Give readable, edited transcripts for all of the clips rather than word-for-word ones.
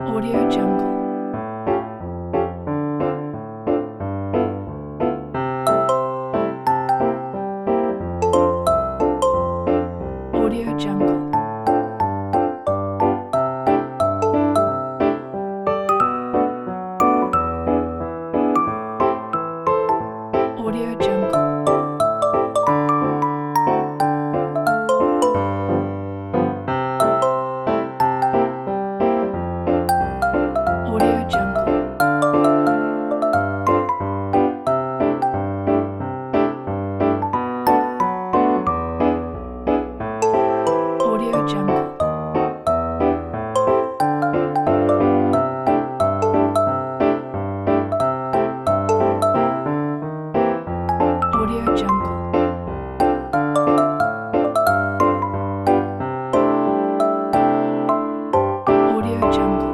Audio Jungle. Audio Jungle. Audio Jungle. Audio Jungle. Audio Jungle. Audio Jungle. Audio Jungle.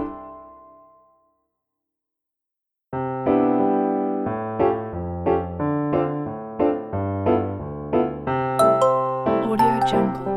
Audio Jungle.